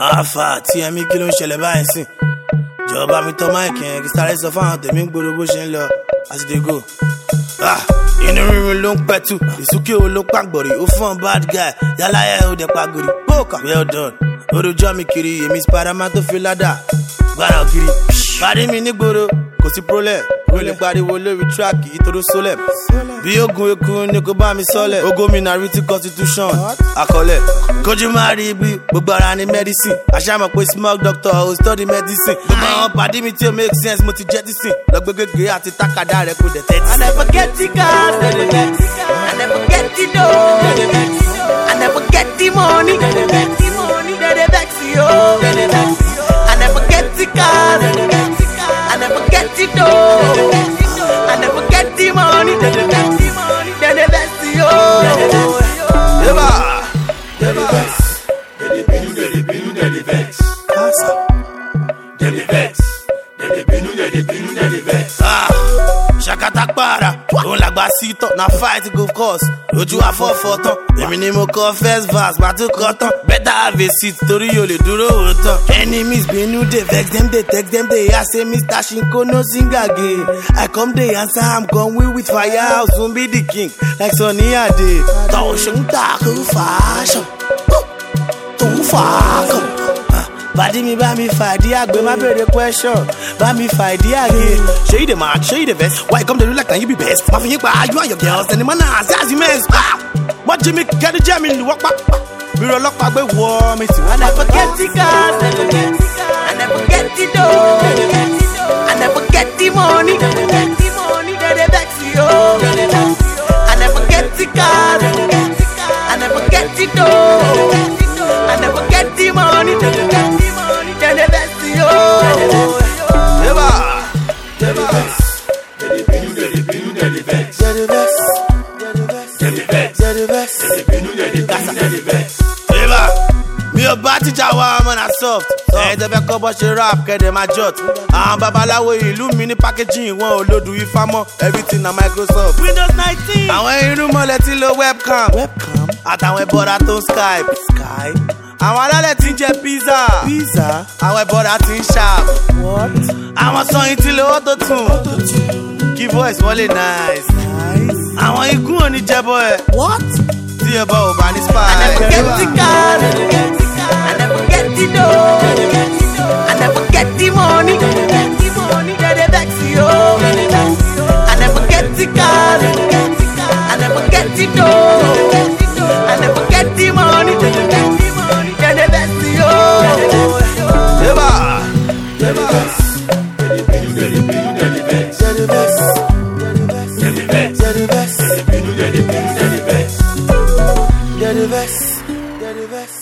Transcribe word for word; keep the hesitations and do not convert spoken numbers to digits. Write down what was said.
Àfà tí ẹ̀mí kí ló ń ṣẹlẹ̀ báyìí sìn. Jọba mi tọ́ máìkì yẹn kí sáré sọ fáwọn tèmi ń gbòòrò bó ṣe ń lọ. As they go. Ah, inú rírun ló ń pẹ̀tù. Ìsúkè wo ló pàgbọ̀rì. Ó fún bad guy. Yálàyà ẹ̀ ó dẹ̀ pàgòrì. Bóòkà. Well done. Orojọ́ mi kiri, èmi Spiderman tó fi ládà. Gbára ògiri. Pàdé mi nígboro, kò sí problem. Mo lè pariwo lórí tíráàkì ìtòrò sólẹ̀. Bí ogun eku ni kò bá mi sọ́lẹ̀. Ó gómìnà written constitution. Àkọlẹ̀. Kojú máa rí ibi, gbogbo ara ní medicine. Àṣàmọ̀ pé small doctor ò study medicine. Gbogbo àwọn pàdé mi tí ó make sense, mo ti jẹ́ tí sìn. Lọ́gbẹ́gẹ́gẹ́ àti tákàdá rẹ̀ kò dẹ̀ tẹ́tí. I never get the cars, I never get the dough, I never get the money, they dey vex you. I never get the cars, I never get the dough, I never get the money, they dey vex you. Yeba, Yeba, they dey binu, they dey binu, they dey vex. They dey vex, they dey binu, they dey binu, they dey vex. ah, ṣàkàtà para, òun làgbà sí tán, na fight go course. Lójú afọ́fọ́ tán, èmi ni mo kọ first verse, màá tún kọ tán. Better have a seat torí o lè dúró òótọ́. Enemies bínú dey vex dem dey text dem dey hear say Mister Shinko no sing again. I come dey answer am gun we with fire house soon be the king like Sunny Ade. Tọ́ ṣe ń tà kó fashion, tó ń fà á kàn. Bàdí mi bá mi fàdí àgbẹ̀ má bèrè question. Bá mi fàdí àgbẹ̀. Ṣé you dey mad? Ṣé you dey vex? Why you come dey do like na you be best? Má fi yín pa you and your girls ẹni mọ́ náà ṣe as you mess. Wọ́n jí mi kẹ́ni jẹ́ mi lù wọ́n pa. Bírò ọlọ́pàá gbé wọ́ mi tì. I never get the cars, I never get the dough, I never get the money, they dey vex you. I never get the cars, I never get the dough, I never get the money, they dey vex you. Yeba, Yeba, they dey binu, they dey binu, they dey vex. they dey vex, They dey vex, they dey vex. they dey binu, they dey binu, they dey vex. Yeba, mi ò bá tíjà wá ọmọ náà soft. Ẹ̀yin tẹ́ fẹ́ kọ́ bọ́ ṣe rap kẹ́dẹ̀ máa jot. Àwọn babaláwo ìlú mi ní packaging wọn ò lòdù ifá mọ́. Everything na Microsoft. Windows nineteen. Àwọn irun mọ́lẹ̀ tí lo webcam. Webcam. Àtàwọn ẹ̀bọ̀dà tó ń Skype. Skype. Àwọn alálẹ̀ tí ń jẹ pizza. Pizza. Àwọn ẹ̀bọ̀dà tí ń sharp. What? Àwọn sọyìn tí lo auto tune. Kí voice wọlé nice. Nice. Àwọn igun ò ní jẹ́bọ̀ ẹ̀. What? Tí ẹ bá ò bá ní spy. I never get the cars, I never get the dough, I never get the money, they dey vex you. I never get the cars, I never get the dough, I never get the money, they dey vex you. Yeba, Yeba, they dey binu, they dey binu, they dey vex. they dey vex, They dey vex, they dey vex, they dey binu, they dey binu, they dey vex. they dey vex, they dey vex.